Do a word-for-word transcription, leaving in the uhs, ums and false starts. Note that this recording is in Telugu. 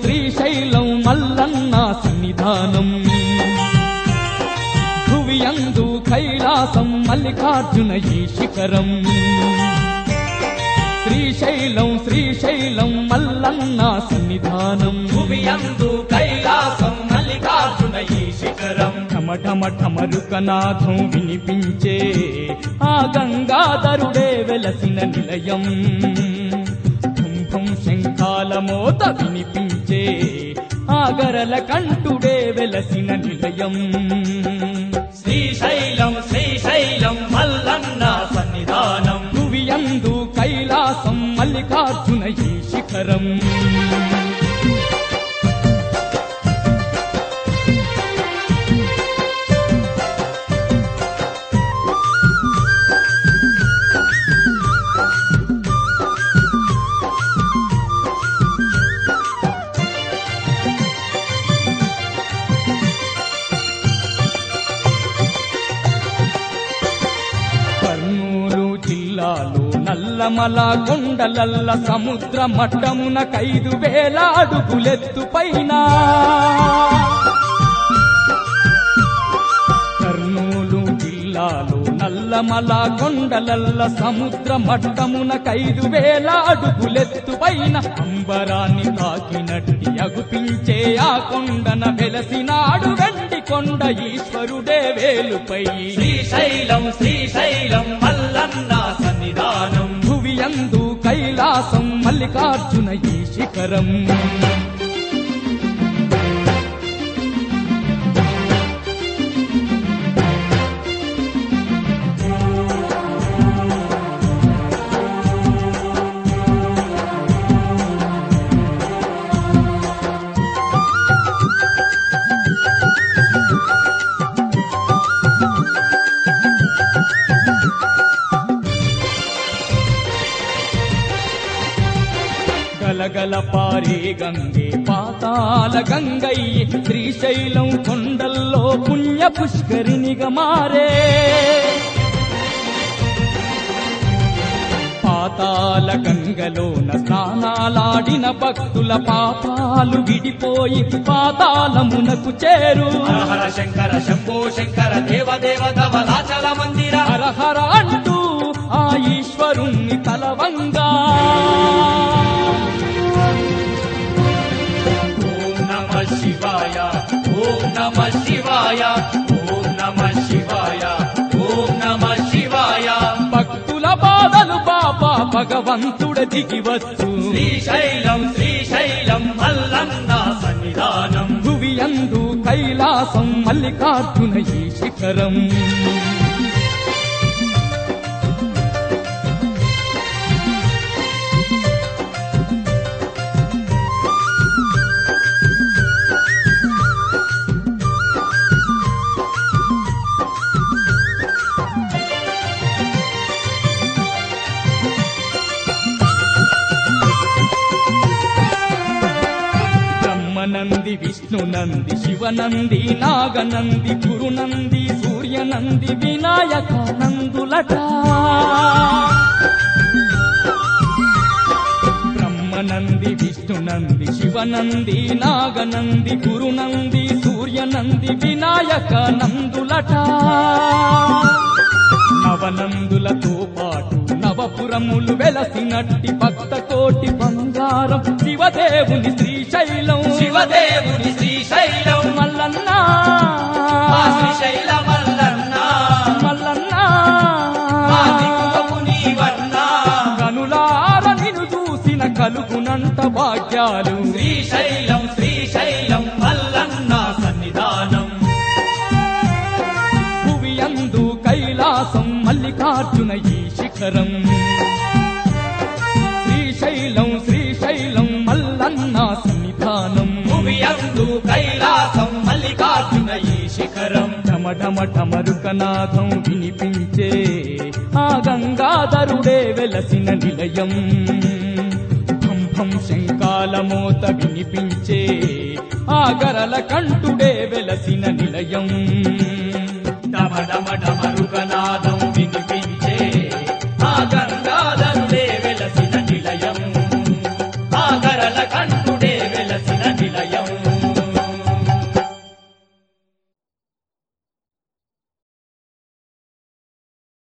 శ్రీశైలం మల్లన్న సన్నిధానం భువియందు కైలాసం మల్లికార్జున ఈ శిఖరం శ్రీశైలం శ్రీశైలం మల్లన్న సన్నిధానం భువియందు కైలాసం మల్లికార్జున ఈ శిఖరం ఠమ ఠమ ఠమరుకనాథం వినిపించే ఆ గంగాధరుడే వెలసిన నిలయం భుం భుం శంఖాల మోత వినిపించే ఆ గరల కంఠుడే వెలసిన నిలయం శ్రీశైలం శ్రీశైలం మల్లన్న సన్నిధానం భువియందు కైలాసం మల్లికార్జున ఈ శిఖరం నల్లమల కొండలల్ల సముద్ర మట్టమున కైదు వేల అడుగులెత్తు పైన కర్నూలు జిల్లాలో నల్లమల కొండలల్ల సముద్ర మట్టమున కైదు వేల అడుగులెత్తు పైన అంబరాన్ని తాకినట్టి అగుపించే ఆ కొండన వెలసినాడు వెండి కొండ ఈశ్వరుడే వేలుపై శ్రీశైలం శ్రీశైలం మల్లన్న సన్నిధానం భువియందు కైలాసం మల్లికార్జున ఈ శిఖరం గలగల పారే గంగే పాతాల గంగయ్య శ్రీశైలం కొండల్లో పుణ్య పుష్కరిణిగా మారే పాతాల గంగలోన స్నానాలాడిన భక్తుల పాపాలు విడిపోయి పాతాళమునకు చేరు హర హర శంకర శంభో శంకర దేవదేవ ధవలాచల మందిర హర హర అంటూ ఆ ఈశ్వరుణ్ణి తలవంగా శివాయ ఓం నమ శివాయ ఓం నమ శివాయ ఓం నమ శివాయ భక్తుల బాధలు పాపా భగవంతుడ దిగివచ్చు శ్రీశైలం శ్రీశైలం మల్లన్న సన్నిధానం భువియందు కైలాసం మల్లికార్జున ఈ శిఖరం నంది విష్ణు నంది శివనంది నాగనంది గురునంది సూర్యనంది వినాయక నందులట బ్రహ్మనంది విష్ణునంది శివనంది నాగనంది గురునంది సూర్యనంది వినాయక నందులట నవనందులతో పాటు నవపురములు వెలసినట్టి భక్త కోటి బంగారం శివదేవుని శ్రీశైలం శివదేవుని శ్రీశైలం మల్లన్న శ్రీశైల మల్లన్న మల్లన్న కనులార నిన్ను చూసిన కలుగునంత భాగ్యాలు శ్రీశైలం శ్రీశైలం మల్లన్న సన్నిధానం భువియందు కైలాసం మల్లికార్జున ఈ శిఖరం శ్రీశైలం శ్రీశైలం మల్లన్న సన్నిధానం భువియందు కైలాసం మల్లికార్జున ఈ శిఖరం ఢమ ఢమ ఢమరుకనాథం వినిపించే ఆ గంగాధరుడే వెలసిన నిలయం భం భం శంఖాల మోత వినిపించే ఆ గరల కంఠుడే వెలసిన నిలయం